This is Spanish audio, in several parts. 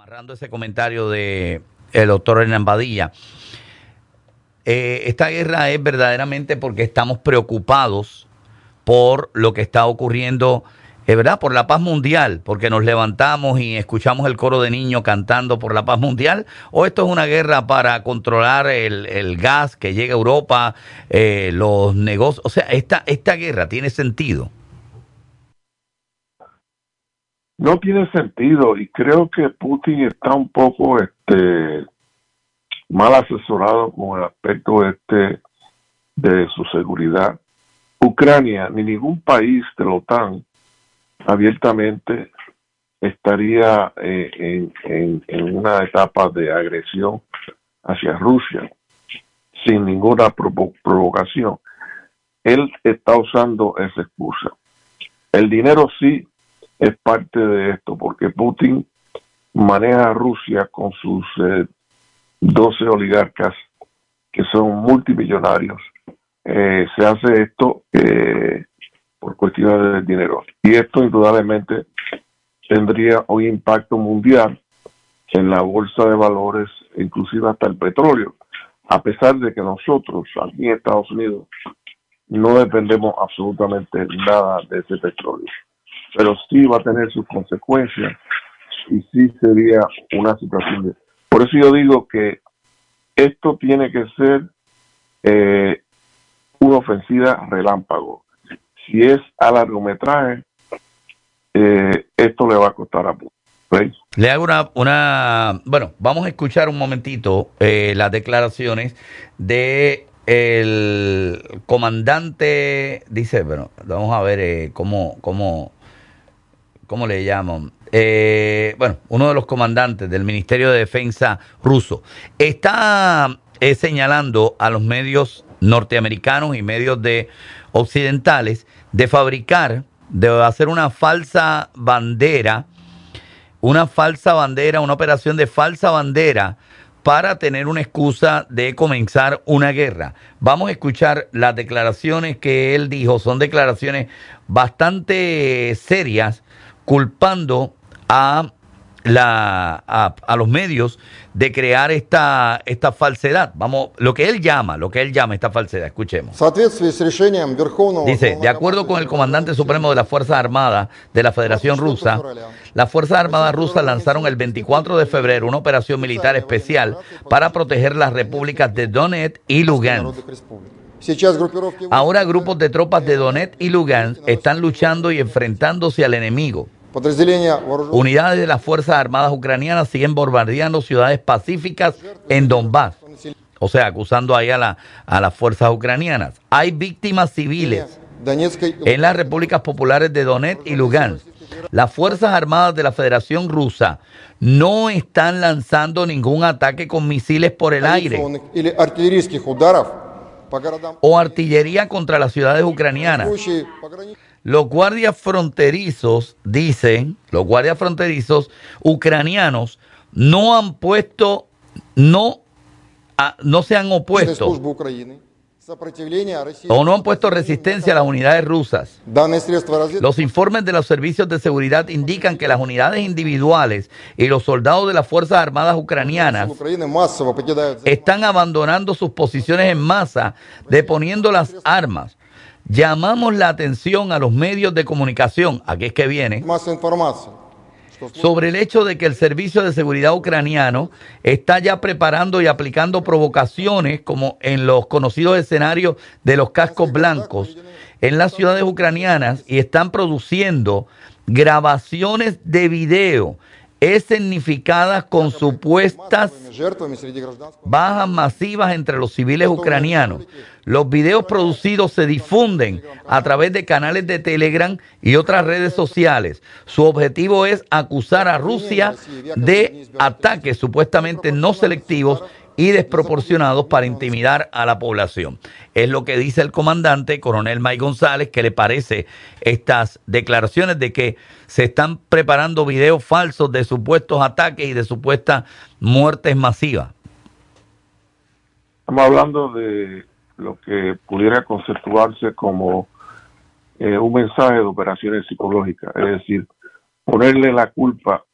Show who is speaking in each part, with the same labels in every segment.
Speaker 1: agarrando ese comentario de el doctor Hernán Badilla, esta guerra es verdaderamente porque estamos preocupados por lo que está ocurriendo, ¿verdad? Por la paz mundial, porque nos levantamos y escuchamos el coro de niños cantando por la paz mundial, o esto es una guerra para controlar el gas que llega a Europa, los negocios. O sea, esta guerra tiene sentido.
Speaker 2: No tiene sentido, y creo que Putin está un poco mal asesorado con el aspecto de su seguridad. Ucrania ni ningún país de la OTAN abiertamente estaría en una etapa de agresión hacia Rusia sin ninguna provocación. Él está usando esa excusa. El dinero sí es parte de esto, porque Putin maneja a Rusia con sus 12 oligarcas que son multimillonarios. Se hace esto por cuestiones de dinero. Y esto indudablemente tendría un impacto mundial en la bolsa de valores, inclusive hasta el petróleo, a pesar de que nosotros aquí en Estados Unidos no dependemos absolutamente nada de ese petróleo. Pero sí va a tener sus consecuencias y sí sería una situación Por eso yo digo que esto tiene que ser una ofensiva relámpago. Si es a largometraje, esto le va a costar a Putin. ¿Veis?
Speaker 1: Le hago bueno, vamos a escuchar un momentito las declaraciones de el comandante, dice, bueno, vamos a ver cómo le llaman. Bueno, uno de los comandantes del Ministerio de Defensa ruso está señalando a los medios norteamericanos y medios occidentales de hacer una operación de falsa bandera para tener una excusa de comenzar una guerra. Vamos a escuchar las declaraciones que él dijo, son declaraciones bastante serias, culpando a los medios de crear esta falsedad. Vamos, lo que él llama esta falsedad. Escuchemos. Dice, de acuerdo con el comandante supremo de las Fuerzas Armadas de la Federación Rusa, las Fuerzas Armadas rusas lanzaron el 24 de febrero una operación militar especial para proteger las repúblicas de Donetsk y Lugansk. Ahora grupos de tropas de Donetsk y Lugansk están luchando y enfrentándose al enemigo. Unidades de las Fuerzas Armadas ucranianas siguen bombardeando ciudades pacíficas en Donbass. O sea, acusando ahí a las fuerzas ucranianas. Hay víctimas civiles en las repúblicas populares de Donetsk y Lugansk. Las Fuerzas Armadas de la Federación Rusa no están lanzando ningún ataque con misiles por el aire o artillería contra las ciudades ucranianas. Los guardias fronterizos, dicen, ucranianos no se han opuesto o no han puesto resistencia a las unidades rusas. Los informes de los servicios de seguridad indican que las unidades individuales y los soldados de las Fuerzas Armadas ucranianas están abandonando sus posiciones en masa, deponiendo las armas. Llamamos la atención a los medios de comunicación, aquí es que viene, sobre el hecho de que el Servicio de Seguridad ucraniano está ya preparando y aplicando provocaciones como en los conocidos escenarios de los cascos blancos en las ciudades ucranianas y están produciendo grabaciones de video escenificadas con supuestas bajas masivas entre los civiles ucranianos. Los videos producidos se difunden a través de canales de Telegram y otras redes sociales. Su objetivo es acusar a Rusia de ataques supuestamente no selectivos y desproporcionados para intimidar a la población. Es lo que dice el comandante, coronel Mike González, que le parece estas declaraciones de que se están preparando videos falsos de supuestos ataques y de supuestas muertes masivas.
Speaker 2: Estamos hablando de lo que pudiera conceptuarse como un mensaje de operaciones psicológicas, es decir, ponerle la culpa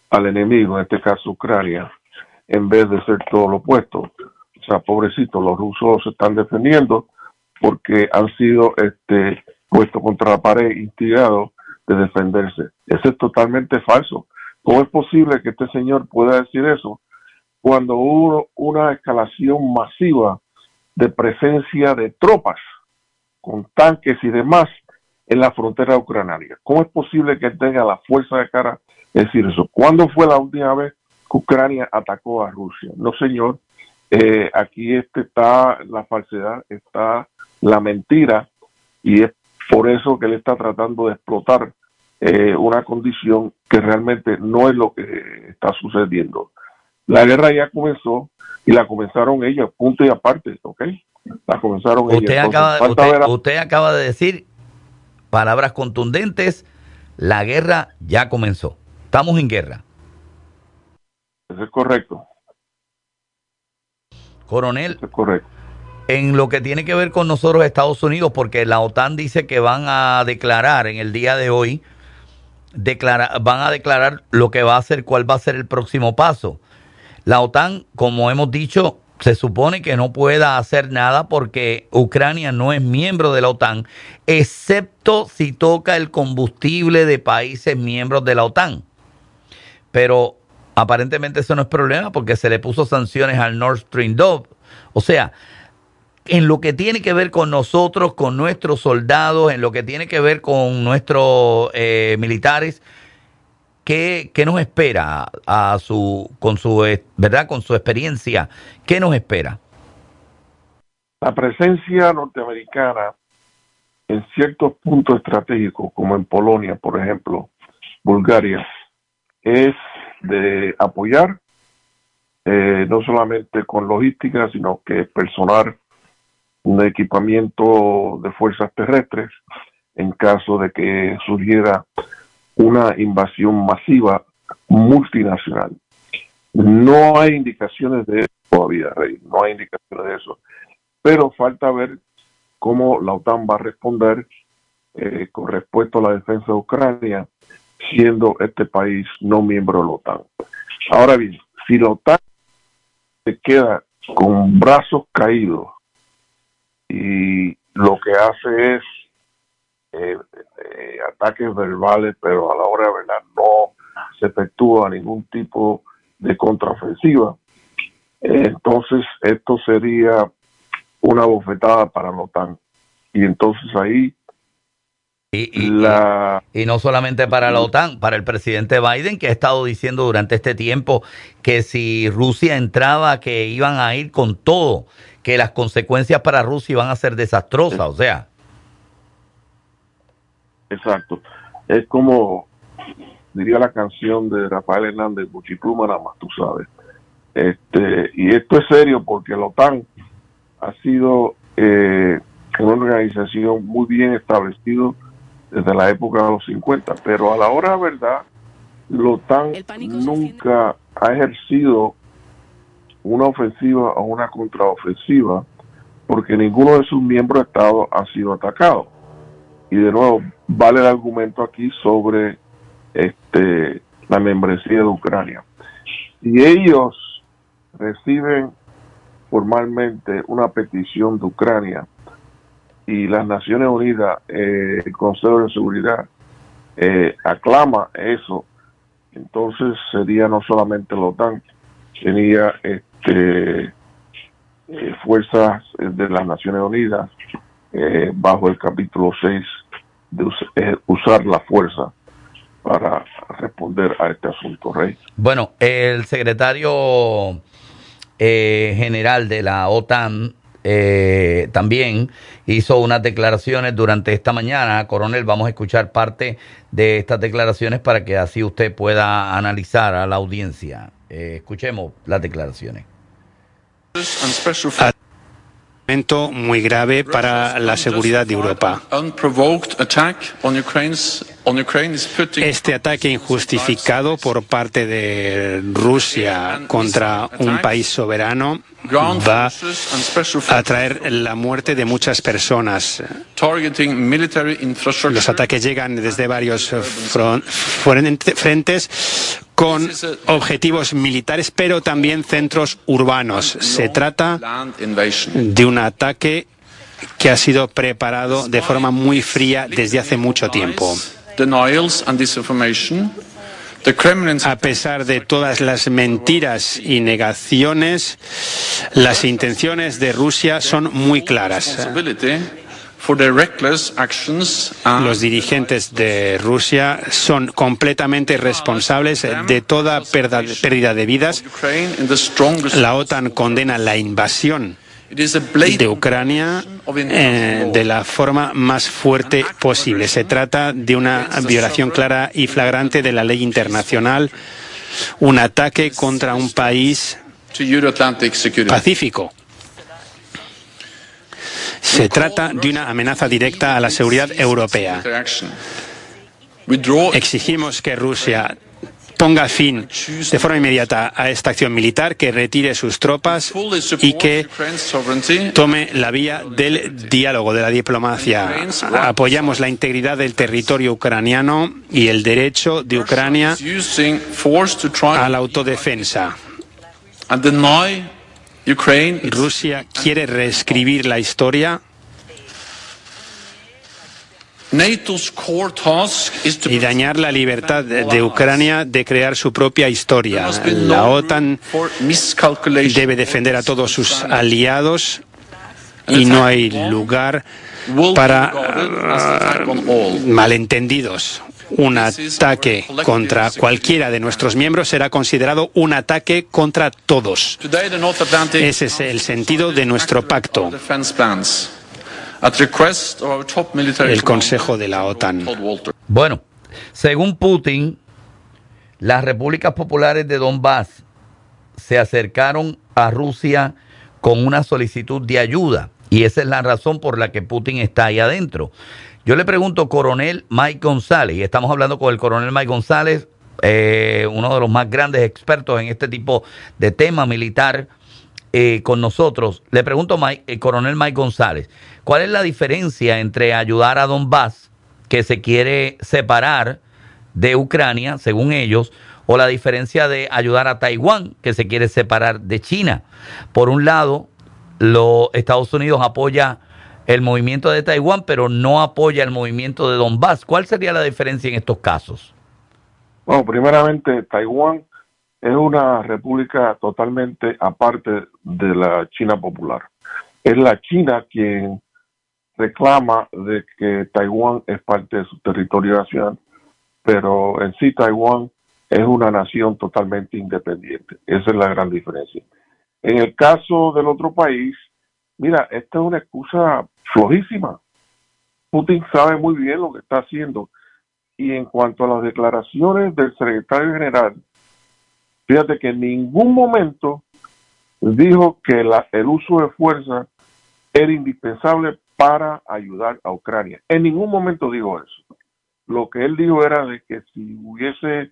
Speaker 2: al enemigo, en este caso Ucrania, en vez de ser todo lo opuesto. O sea, pobrecitos, los rusos se están defendiendo porque han sido puestos contra la pared, instigados de defenderse. Eso es totalmente falso. ¿Cómo es posible que este señor pueda decir eso cuando hubo una escalación masiva de presencia de tropas con tanques y demás en la frontera ucraniana? ¿Cómo es posible que él tenga la fuerza de cara de decir eso? ¿Cuándo fue la última vez que Ucrania atacó a Rusia? No, señor. Aquí está la falsedad, está la mentira, y es por eso que él está tratando de explotar una condición que realmente no es lo que está sucediendo. La guerra ya comenzó y la comenzaron ellos, punto y aparte, ¿ok? La comenzaron ellos.
Speaker 1: Usted acaba de decir palabras contundentes: la guerra ya comenzó. Estamos en guerra.
Speaker 2: Eso es correcto.
Speaker 1: Coronel,
Speaker 2: eso es correcto.
Speaker 1: En lo que tiene que ver con nosotros, Estados Unidos, porque la OTAN dice que van a declarar en el día de hoy, van a declarar lo que va a hacer, cuál va a ser el próximo paso. La OTAN, como hemos dicho, se supone que no pueda hacer nada porque Ucrania no es miembro de la OTAN, excepto si toca el combustible de países miembros de la OTAN. Pero aparentemente eso no es problema porque se le puso sanciones al Nord Stream 2. O sea, en lo que tiene que ver con nosotros, con nuestros soldados, en lo que tiene que ver con nuestros militares, ¿qué nos espera con su experiencia? ¿Qué nos espera?
Speaker 2: La presencia norteamericana en ciertos puntos estratégicos, como en Polonia, por ejemplo, Bulgaria, es de apoyar no solamente con logística, sino que personal, un equipamiento de fuerzas terrestres en caso de que surgiera una invasión masiva multinacional. No hay indicaciones de eso todavía, Rey, no hay indicaciones de eso, pero falta ver cómo la OTAN va a responder con respecto a la defensa de Ucrania, siendo este país no miembro de la OTAN. Ahora bien, si la OTAN se queda con brazos caídos y lo que hace es ataques verbales, pero a la hora de verdad no se efectúa ningún tipo de contraofensiva, entonces esto sería una bofetada para la OTAN. Y entonces ahí
Speaker 1: y no solamente para la OTAN, para el presidente Biden, que ha estado diciendo durante este tiempo que si Rusia entraba, que iban a ir con todo, que las consecuencias para Rusia iban a ser desastrosas, o sea.
Speaker 2: Exacto. Es como diría la canción de Rafael Hernández, Buchipluma nada más, tú sabes. Y esto es serio porque la OTAN ha sido una organización muy bien establecida desde la época de los 50, pero a la hora de verdad, la OTAN nunca ha ejercido una ofensiva o una contraofensiva porque ninguno de sus miembros de Estado ha sido atacado. Y de nuevo, vale el argumento aquí sobre la membresía de Ucrania. Si ellos reciben formalmente una petición de Ucrania y las Naciones Unidas, el Consejo de Seguridad, aclama eso, entonces sería no solamente la OTAN, sería fuerzas de las Naciones Unidas bajo el capítulo 6 de usar la fuerza para responder a este asunto, Rey.
Speaker 1: Bueno, el secretario general de la OTAN también hizo unas declaraciones durante esta mañana. Coronel, vamos a escuchar parte de estas declaraciones para que así usted pueda analizar a la audiencia. Escuchemos las declaraciones.
Speaker 3: Muy grave para la seguridad de Europa. Este ataque injustificado por parte de Rusia contra un país soberano va a traer la muerte de muchas personas. Los ataques llegan desde varios frentes con objetivos militares, pero también centros urbanos. Se trata de un ataque que ha sido preparado de forma muy fría desde hace mucho tiempo. A pesar de todas las mentiras y negaciones, las intenciones de Rusia son muy claras. Los dirigentes de Rusia son completamente responsables de toda pérdida de vidas. La OTAN condena la invasión de Ucrania de la forma más fuerte posible. Se trata de una violación clara y flagrante de la ley internacional, un ataque contra un país pacífico. Se trata de una amenaza directa a la seguridad europea. Exigimos que Rusia ponga fin de forma inmediata a esta acción militar, que retire sus tropas y que tome la vía del diálogo, de la diplomacia. Apoyamos la integridad del territorio ucraniano y el derecho de Ucrania a la autodefensa. Rusia quiere reescribir la historia y dañar la libertad de Ucrania de crear su propia historia. La OTAN debe defender a todos sus aliados y no hay lugar para malentendidos. Un ataque contra cualquiera de nuestros miembros será considerado un ataque contra todos. Ese es el sentido de nuestro pacto. El Consejo de la OTAN.
Speaker 1: Bueno, según Putin, las repúblicas populares de Donbass se acercaron a Rusia con una solicitud de ayuda, y esa es la razón por la que Putin está ahí adentro. Yo le pregunto, coronel Mike González, y estamos hablando con el coronel Mike González, uno de los más grandes expertos en este tipo de tema militar, con nosotros. Le pregunto, coronel Mike González, ¿cuál es la diferencia entre ayudar a Donbass, que se quiere separar de Ucrania, según ellos, o la diferencia de ayudar a Taiwán, que se quiere separar de China? Por un lado, Estados Unidos apoya el movimiento de Taiwán, pero no apoya el movimiento de Donbass. ¿Cuál sería la diferencia en estos casos?
Speaker 2: Bueno, primeramente, Taiwán es una república totalmente aparte de la China popular. Es la China quien reclama de que Taiwán es parte de su territorio nacional, pero en sí Taiwán es una nación totalmente independiente. Esa es la gran diferencia. En el caso del otro país, mira, esta es una excusa flojísima. Putin sabe muy bien lo que está haciendo. Y en cuanto a las declaraciones del secretario general, fíjate que en ningún momento dijo que el uso de fuerza era indispensable para ayudar a Ucrania. En ningún momento dijo eso. Lo que él dijo era de que si hubiese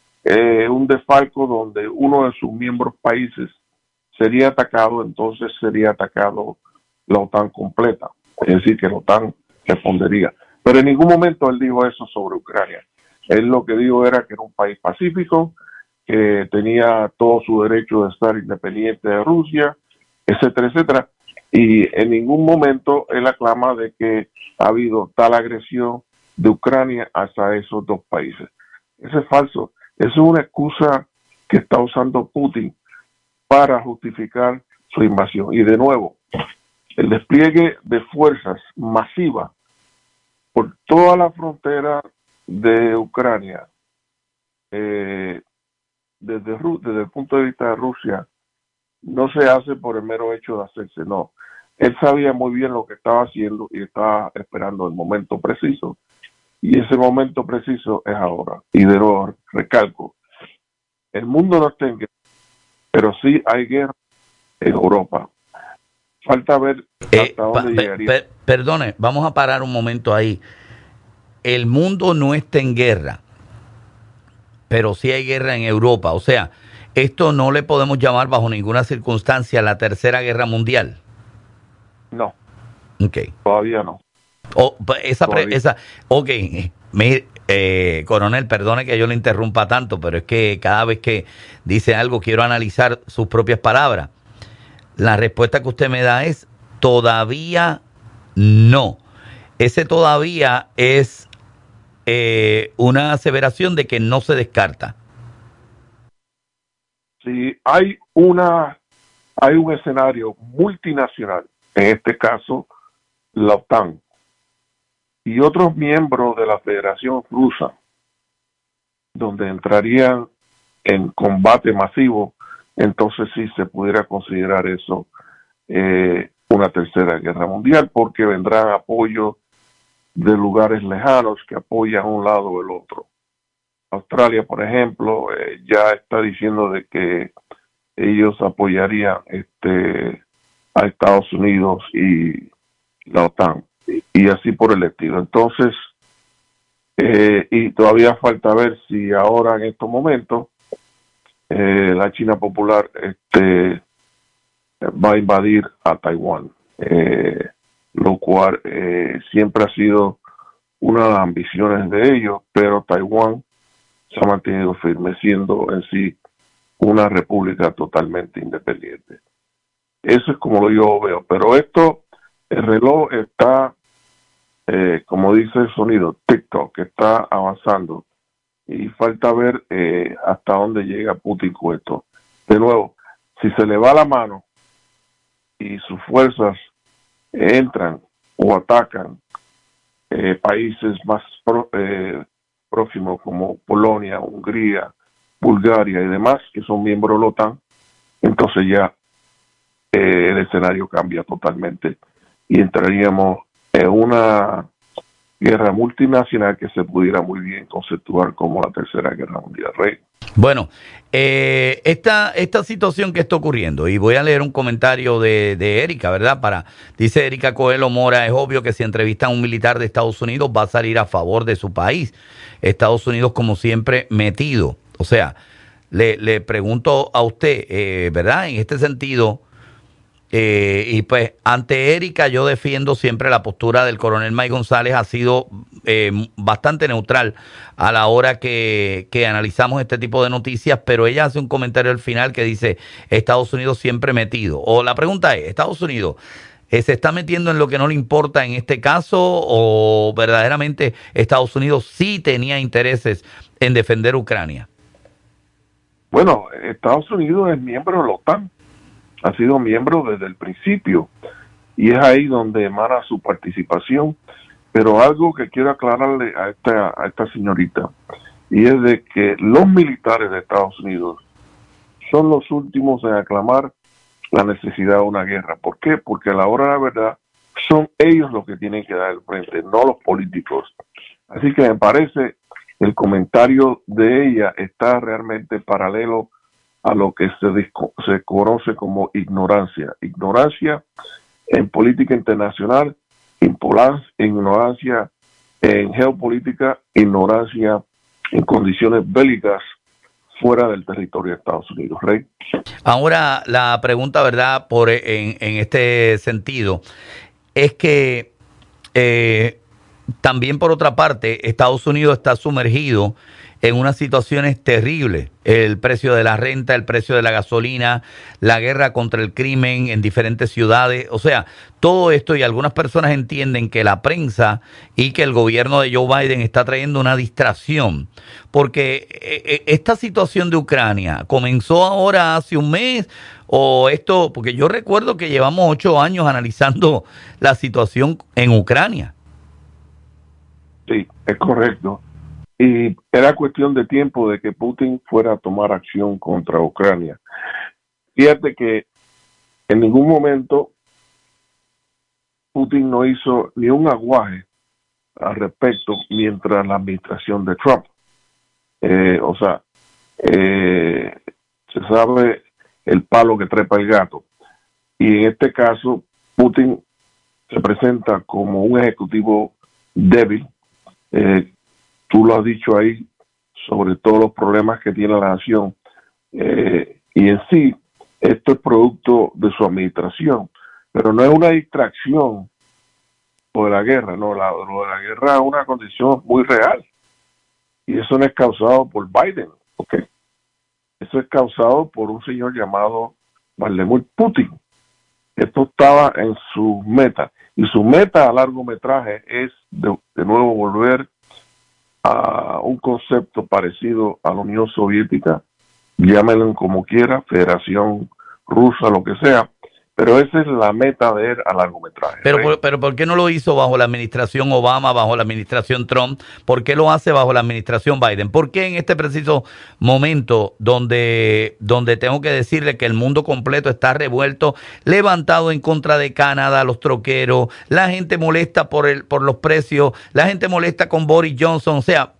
Speaker 2: un desfalco donde uno de sus miembros países sería atacado, entonces sería atacado la OTAN completa. Es decir, que la OTAN respondería. Pero en ningún momento él dijo eso sobre Ucrania. Él lo que dijo era que era un país pacífico, que tenía todo su derecho de estar independiente de Rusia, etcétera, etcétera. Y en ningún momento él aclama de que ha habido tal agresión de Ucrania hacia esos dos países. Eso es falso. Eso es una excusa que está usando Putin para justificar su invasión. Y de nuevo, el despliegue de fuerzas masiva por toda la frontera de Ucrania, desde el punto de vista de Rusia, no se hace por el mero hecho de hacerse, no. Él sabía muy bien lo que estaba haciendo y estaba esperando el momento preciso. Y ese momento preciso es ahora. Y de nuevo, recalco, el mundo no está en guerra, pero sí hay guerra en Europa. Falta ver hasta dónde llegaría.
Speaker 1: Perdone, vamos a parar un momento ahí. El mundo no está en guerra, pero sí hay guerra en Europa. O sea, Esto no le podemos llamar bajo ninguna circunstancia la Tercera Guerra Mundial.
Speaker 2: No.
Speaker 1: Okay.
Speaker 2: Todavía no.
Speaker 1: Coronel, perdone que yo le interrumpa tanto, pero es que cada vez que dice algo quiero analizar sus propias palabras. La respuesta que usted me da es todavía no. Ese todavía es una aseveración de que no se descarta.
Speaker 2: Sí, hay un escenario multinacional, en este caso la OTAN, y otros miembros de la Federación Rusa, donde entrarían en combate masivo, entonces sí se pudiera considerar eso una tercera guerra mundial, porque vendrán apoyos de lugares lejanos que apoyan un lado o el otro. Australia, por ejemplo, ya está diciendo de que ellos apoyarían a Estados Unidos y la OTAN, y así por el estilo. Entonces, y todavía falta ver si ahora en estos momentos la China Popular va a invadir a Taiwán, lo cual siempre ha sido una de las ambiciones de ellos, pero Taiwán se ha mantenido firme, siendo en sí una república totalmente independiente. Eso es como yo veo, pero el reloj está, como dice el sonido, TikTok, está avanzando, y falta ver hasta dónde llega Putin con esto. De nuevo, si se le va la mano y sus fuerzas entran o atacan países más próximos como Polonia, Hungría, Bulgaria y demás, que son miembros de la OTAN, entonces ya el escenario cambia totalmente y entraríamos en una guerra multinacional que se pudiera muy bien conceptuar como la Tercera Guerra Mundial. Rey.
Speaker 1: Bueno, esta situación que está ocurriendo, y voy a leer un comentario de Erika, ¿verdad? Dice Erika Coelho Mora, es obvio que si entrevistan a un militar de Estados Unidos va a salir a favor de su país. Estados Unidos, como siempre, metido. O sea, le pregunto a usted, ¿verdad? En este sentido, y pues ante Erika yo defiendo siempre la postura del coronel Mike González, ha sido bastante neutral a la hora que analizamos este tipo de noticias, pero ella hace un comentario al final que dice Estados Unidos siempre metido. O la pregunta es, ¿Estados Unidos se está metiendo en lo que no le importa en este caso, o verdaderamente Estados Unidos sí tenía intereses en defender Ucrania?
Speaker 2: Bueno, Estados Unidos es miembro de la OTAN, ha sido miembro desde el principio, y es ahí donde emana su participación. Pero algo que quiero aclararle a esta señorita, y es de que los militares de Estados Unidos son los últimos en aclamar la necesidad de una guerra. ¿Por qué? Porque a la hora de la verdad son ellos los que tienen que dar el frente, no los políticos. Así que me parece el comentario de ella está realmente paralelo a lo que se conoce como ignorancia. Ignorancia en política internacional, ignorancia en geopolítica, ignorancia en condiciones bélicas fuera del territorio de Estados Unidos. Rey.
Speaker 1: Ahora, la pregunta, ¿verdad? En este sentido, es que también por otra parte, Estados Unidos está sumergido en unas situaciones terribles. El precio de la renta, el precio de la gasolina, la guerra contra el crimen en diferentes ciudades. O sea, todo esto, y algunas personas entienden que la prensa y que el gobierno de Joe Biden está trayendo una distracción. Porque esta situación de Ucrania comenzó ahora hace un mes, o esto, porque yo recuerdo que llevamos 8 años analizando la situación en Ucrania.
Speaker 2: Sí, es correcto. Y era cuestión de tiempo de que Putin fuera a tomar acción contra Ucrania. Fíjate que en ningún momento Putin no hizo ni un aguaje al respecto mientras la administración de Trump. Se sabe el palo que trepa el gato. Y en este caso, Putin se presenta como un ejecutivo débil. Tú lo has dicho ahí sobre todos los problemas que tiene la nación, y en sí, esto es producto de su administración, pero no es una distracción por la guerra, no, lo de la guerra es una condición muy real, y eso no es causado por Biden, ¿ok? Eso es causado por un señor llamado Vladimir Putin. Esto estaba en su meta, y su meta a largometraje es de nuevo volver a un concepto parecido a la Unión Soviética, llámenlo como quiera, Federación Rusa, lo que sea, pero esa es la meta de él a largometraje.
Speaker 1: Pero ¿por qué no lo hizo bajo la administración Obama, bajo la administración Trump? ¿Por qué lo hace bajo la administración Biden? ¿Por qué en este preciso momento donde tengo que decirle que el mundo completo está revuelto, levantado en contra de Canadá, los troqueros, la gente molesta por los precios, la gente molesta con Boris Johnson? O sea,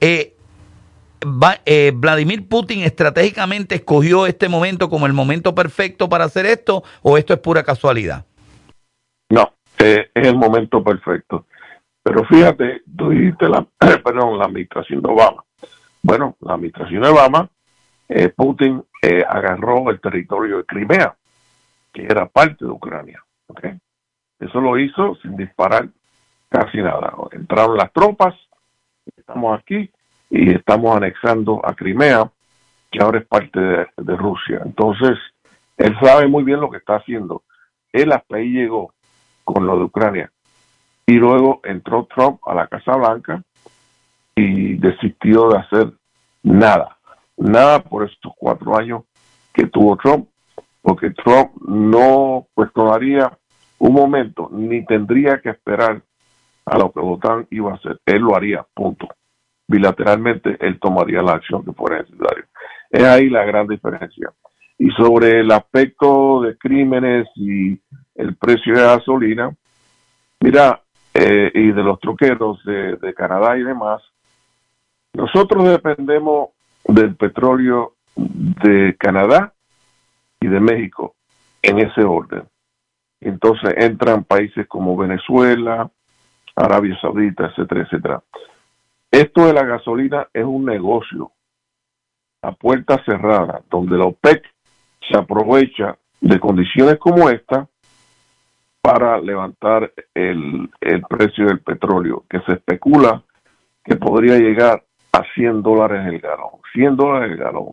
Speaker 1: Vladimir Putin estratégicamente escogió este momento como el momento perfecto para hacer esto, ¿o esto es pura casualidad?
Speaker 2: No, es el momento perfecto. Pero fíjate, tú dijiste la administración de Obama. Bueno, la administración de Obama, Putin agarró el territorio de Crimea, que era parte de Ucrania. ¿Okay? Eso lo hizo sin disparar casi nada. Entraron las tropas, estamos aquí, y estamos anexando a Crimea, que ahora es parte de Rusia. Entonces, él sabe muy bien lo que está haciendo. Él hasta ahí llegó con lo de Ucrania. Y luego entró Trump a la Casa Blanca y desistió de hacer nada. Nada por estos 4 años que tuvo Trump, porque Trump no cuestionaría un momento, ni tendría que esperar a lo que la OTAN iba a hacer. Él lo haría, punto. Bilateralmente él tomaría la acción que fuera necesaria. Es ahí la gran diferencia. Y sobre el aspecto de crímenes y el precio de gasolina, mira, y de los troqueros de Canadá y demás, nosotros dependemos del petróleo de Canadá y de México en ese orden. Entonces entran países como Venezuela, Arabia Saudita, etcétera, etcétera. Esto de la gasolina es un negocio a puerta cerrada, donde la OPEC se aprovecha de condiciones como esta para levantar el precio del petróleo, que se especula que podría llegar a $100 el galón. $100 el galón.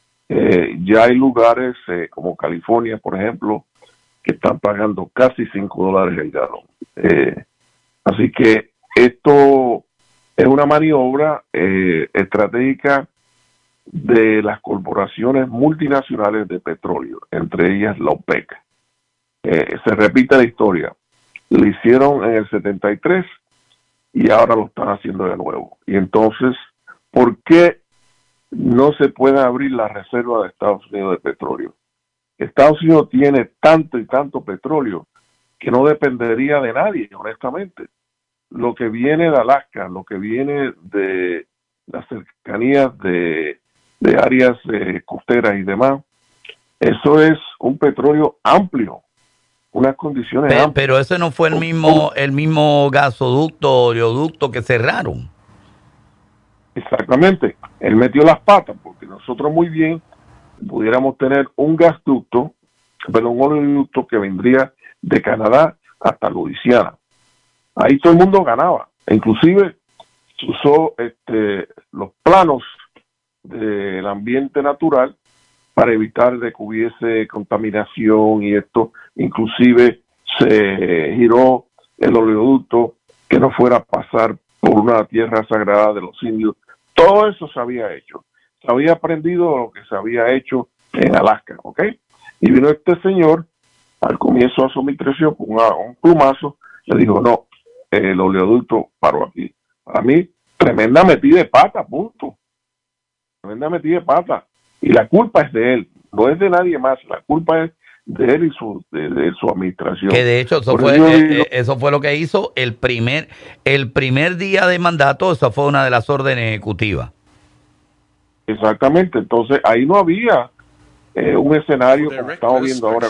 Speaker 2: Ya hay lugares como California, por ejemplo, que están pagando casi $5 el galón. Así que esto es una maniobra estratégica de las corporaciones multinacionales de petróleo, entre ellas la OPEC. Se repite la historia. Lo hicieron en el 73 y ahora lo están haciendo de nuevo. Y entonces, ¿por qué no se puede abrir la reserva de Estados Unidos de petróleo? Estados Unidos tiene tanto y tanto petróleo que no dependería de nadie, honestamente. Lo que viene de Alaska, lo que viene de las cercanías de áreas costeras y demás, eso es un petróleo amplio, unas condiciones amplias.
Speaker 1: Pero ese no fue el mismo gasoducto o oleoducto que cerraron.
Speaker 2: Exactamente, él metió las patas, porque nosotros muy bien pudiéramos tener un gasoducto, pero un oleoducto que vendría de Canadá hasta Luisiana. Ahí todo el mundo ganaba. Inclusive se usó los planos del ambiente natural para evitar de que hubiese contaminación y esto. Inclusive se giró el oleoducto que no fuera a pasar por una tierra sagrada de los indios. Todo eso se había hecho. Se había aprendido lo que se había hecho en Alaska, ¿ok? Y vino este señor al comienzo de su administración con un plumazo, le dijo, no, el oleoducto paró aquí. Para mí, tremenda metida de pata, punto. Tremenda metida de pata. Y la culpa es de él, no es de nadie más. La culpa es de él y de su administración.
Speaker 1: Que de hecho eso fue lo que hizo el primer día de mandato. Esa fue una de las órdenes ejecutivas.
Speaker 2: Exactamente. Entonces ahí no había un escenario como estamos viendo ahora.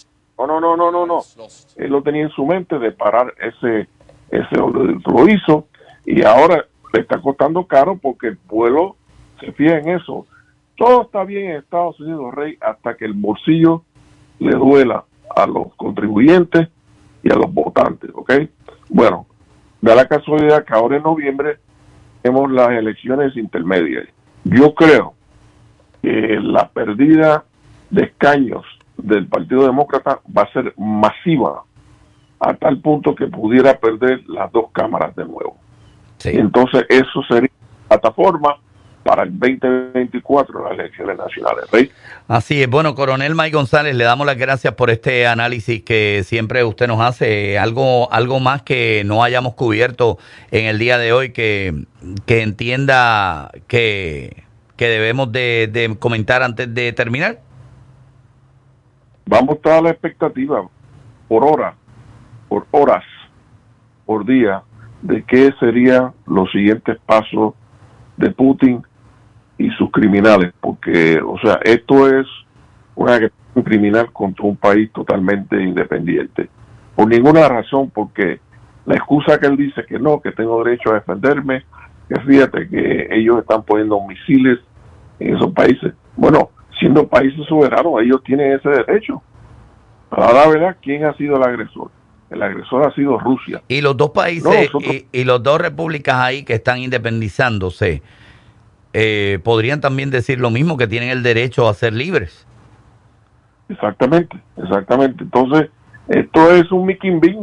Speaker 2: No. Él lo tenía en su mente de parar ese lo hizo, y ahora le está costando caro porque el pueblo se fija en eso. Todo está bien en Estados Unidos, Rey, hasta que el bolsillo le duela a los contribuyentes y a los votantes, ¿ok? Bueno, da la casualidad que ahora en noviembre tenemos las elecciones intermedias. Yo creo que la pérdida de escaños del Partido Demócrata va a ser masiva, a tal punto que pudiera perder las dos cámaras de nuevo. Sí. Entonces eso sería plataforma para el 2024 las elecciones nacionales, Rey.
Speaker 1: Así es. Bueno, Coronel Mike González, le damos las gracias por este análisis que siempre usted nos hace. Algo más que no hayamos cubierto en el día de hoy que entienda que debemos de comentar antes de terminar.
Speaker 2: Vamos a estar a la expectativa por horas, por día, de qué serían los siguientes pasos de Putin y sus criminales, porque, o sea, esto es una agresión criminal contra un país totalmente independiente. Por ninguna razón, porque la excusa que él dice que no, que tengo derecho a defenderme, que fíjate que ellos están poniendo misiles en esos países. Bueno, siendo países soberanos, ellos tienen ese derecho. Para la verdad, ¿quién ha sido el agresor? El agresor ha sido Rusia.
Speaker 1: Y los dos países y las dos repúblicas ahí que están independizándose, podrían también decir lo mismo, que tienen el derecho a ser libres.
Speaker 2: Exactamente. Entonces, esto es un Mickey Bean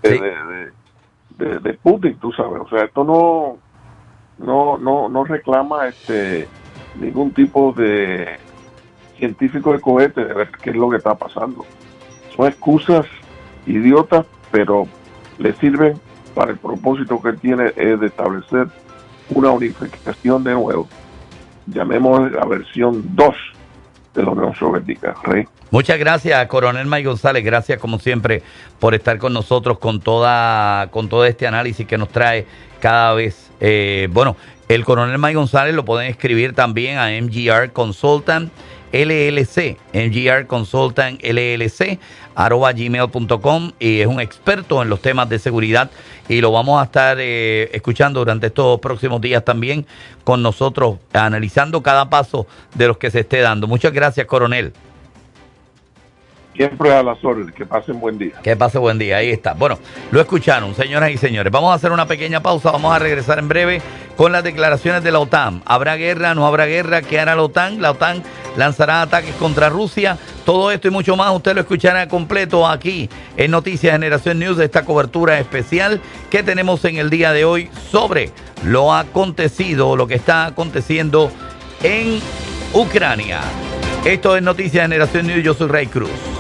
Speaker 2: de Putin, tú sabes. O sea, esto no reclama ningún tipo de científico de cohete de ver qué es lo que está pasando. Son excusas idiotas, pero le sirven para el propósito que tiene, es de establecer una unificación de nuevo. Llamemos la versión 2 de la Unión Soviética, Rey.
Speaker 1: Muchas gracias, Coronel Mike González. Gracias, como siempre, por estar con nosotros con todo este análisis que nos trae cada vez. Bueno, el Coronel Mike González lo pueden escribir también a MGR Consultant LLC, MGR Consultant LLC, @gmail.com, y es un experto en los temas de seguridad y lo vamos a estar escuchando durante estos próximos días también con nosotros, analizando cada paso de los que se esté dando. Muchas gracias, Coronel.
Speaker 2: Siempre a las órdenes. Que pasen buen día.
Speaker 1: Que pase buen día. Ahí está. Bueno, lo escucharon, señoras y señores. Vamos a hacer una pequeña pausa. Vamos a regresar en breve con las declaraciones de la OTAN. ¿Habrá guerra? ¿No habrá guerra? ¿Qué hará la OTAN? La OTAN lanzará ataques contra Rusia. Todo esto y mucho más usted lo escuchará completo aquí en Noticias Generación News, de esta cobertura especial que tenemos en el día de hoy sobre lo acontecido, lo que está aconteciendo en Ucrania. Esto es Noticias Generación News. Yo soy Ray Cruz.